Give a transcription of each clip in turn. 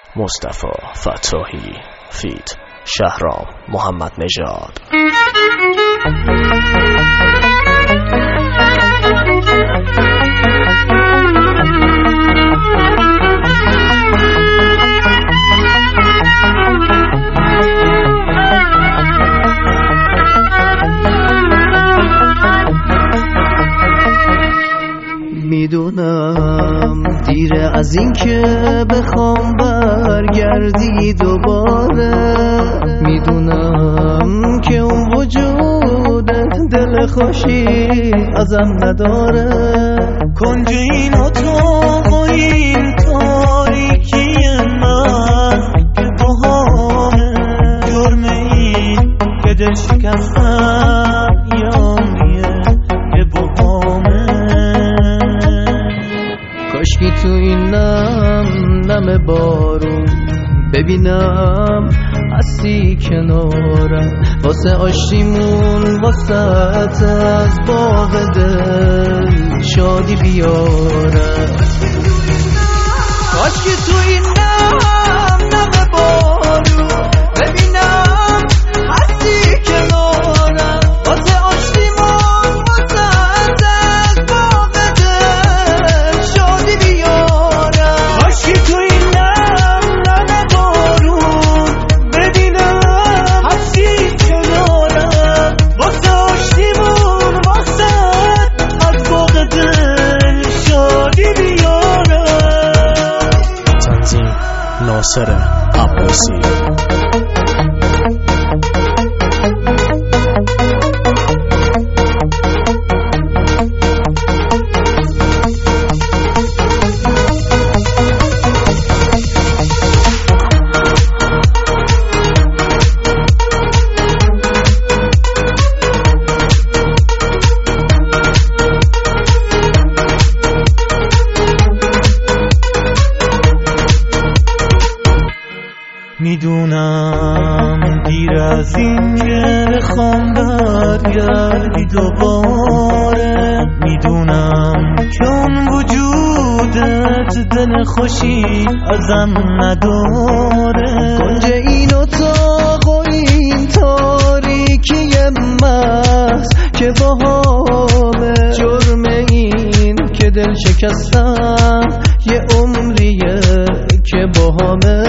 مصطفی فتاحی فیت شهرام محمد نژاد. میدونم دیره از این که بخوام برگردی دوباره، میدونم که اون وجودت دل خوشی ازم نداره. کنج این اتاق و این تاریکی من که باهامه، جرم این که دل شکستم یامیه که باهامه. کاشکی تو این نم بارون ببینم هستی کنارم، واسه آشتیمون واسه از باغ دل شادی بیارم. کاشکی تو این نم بارون ببینم هستی کنارم، واسه آشتیمون واسه از باغ دل شادی بیارم. کاشکی تو این نم بارون ببینم هستی کنارم، واسه آشتیمون واسه از باغ دل شادی بیارم. تنظیم ناصر عباسی. میدونم دیر از این که بخوام برگردی دوباره، میدونم که اون وجودت دل خوشی ازم نداره. کنج این اتاق و این تاریکی محض که باهامه، جرم این که دل شکستم یه عمریه که باهامه.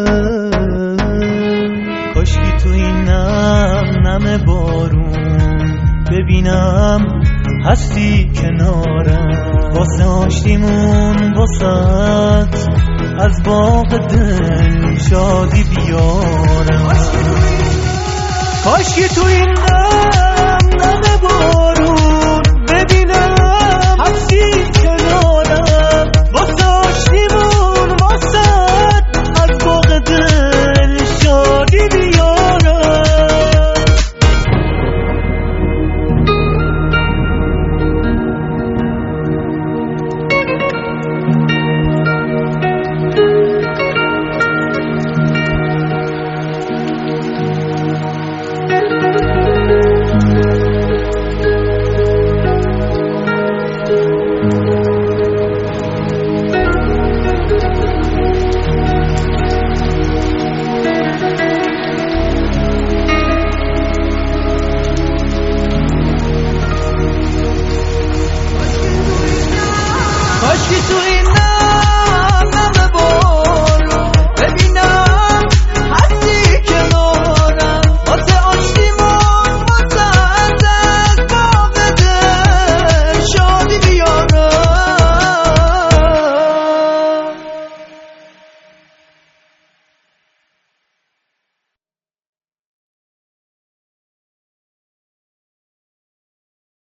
کاشکی تو این نم بارون ببینم هستی کنارم، واسه آشتیمون واسه از باغ دل شادی بیارم. کاشکی تو این